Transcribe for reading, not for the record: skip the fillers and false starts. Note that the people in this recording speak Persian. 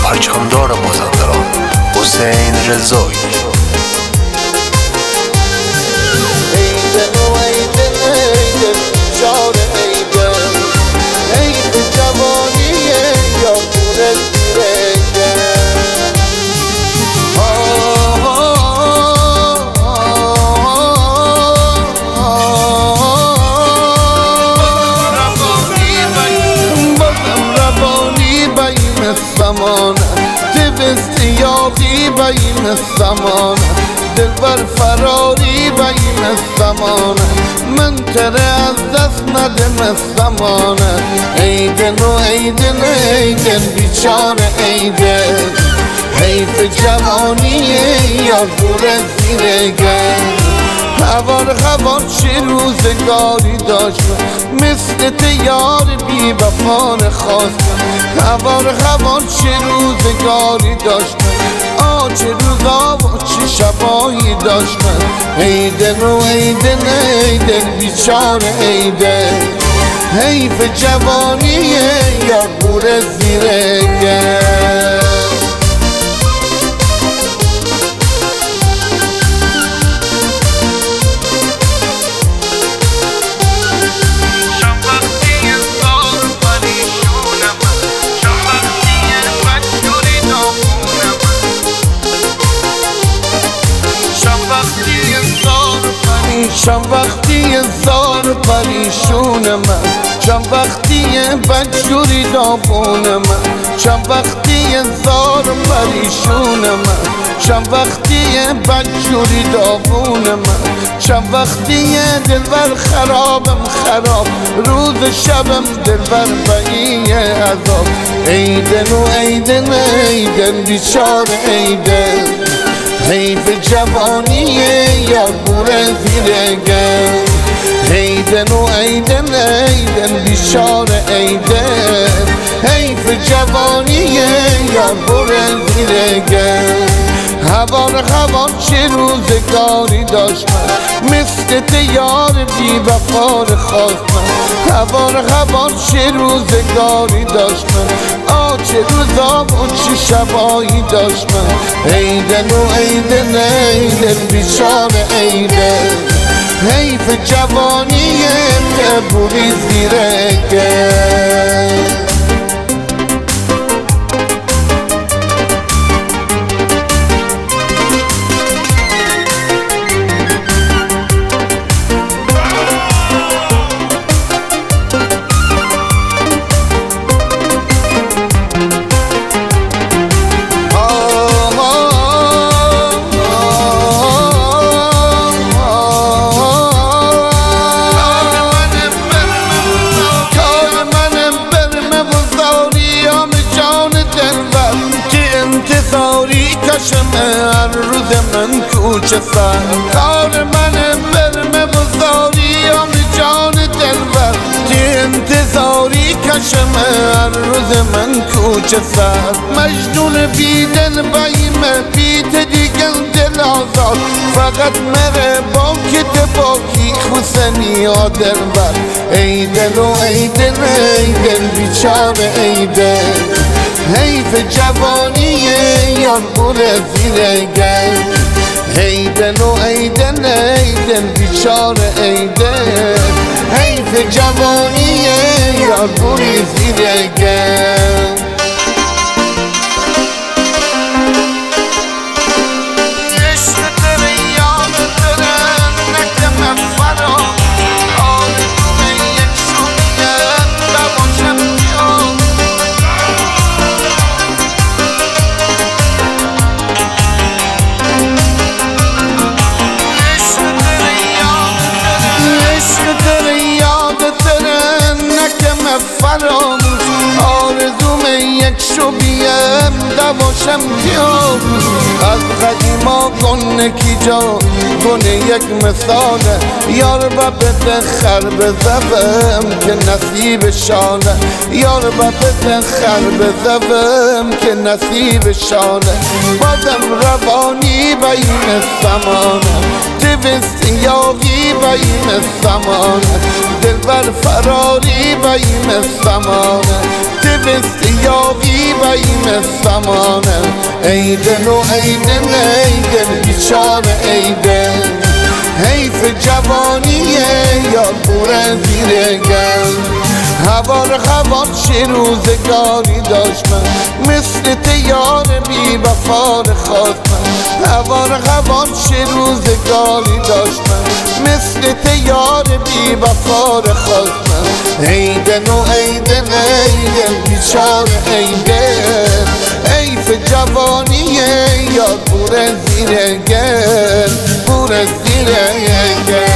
پرچمدار مازندران حسین رضایی. اشتیاقی بین الزمان دلبر فراری بین الزمان من تره از دست ندم الزمان ای دل و ای دل ای دل بیچاره ای دل حیف جوانی یار بور زیر گل هوار چه روزگاری داشت مثل یار بی وفا خواست هوار چه روزگاری داشت چه روزا و چه شبایی داشت ای دل و ای دل ای دل بیچاره ای دل حیف جوانی یار بور زیر گل شم وقتی زار پریشون من شم وقتی بدجوری داغون من شم وقتی زار پریشون من شم وقتی بدجوری داغون من شم وقتی دلبر خرابم خراب روز شبم دلبر بقیه عذاب ای دل و ای دل ای دل بیچاره ای دل حیف جوانی یار بور زیر گل ای دل و ای دل ای دل بیچاره ای دل حیف جوانی یار بور زیر گل هوار چه روزگاری داشت من مثل یار بی وفا خواست من هوار چه روزگاری داشت من چه روزا و چه شبایی داشت من ای دل و ای دل ای دل بیچاره ای دل حیف جوانی بوری زیر گل هر روز من کوچه سر کار من برمه بزاریم جان دلبر که انتظاری کشم هر روز من کوچه سر مجنون بی دل بیمه بیت دیگل دل آزاد فقط مره باکت باکی خوسنی ها دلبر ای دل و ای دل ای دل بیچاره ای دل حیف جوانی یار بور زیر گل ای دل و ای دل ای دل بیچاره ای دل حیف جوانی یار بور زیر گل آرزوم یک شو بیم دواشم بیام از قدیما گونه کی جا گونه یک مثاله یار با بده خر بزبم که نصیب شانه یار با بده خر بزبم که نصیب شانه بازم روانی بین زمانه دوست یاقی بین زمانه دل بر فراری و ایم سمانه دوست یاقی و ایم سمانه ایدن و ایدن ایدن بیچاره ایدن حیف جوانیه یار بوره زیر گل هوار چه روزگاری داشت من مثل تیار بی وفا خواست من هوار چه روزگاری داشت من مثل تیار بی وفا خواست من ایدن و ایدن ایدن بیچاره ایدن حیف جوانیه یاد بوره زیر گل بوره زیر گل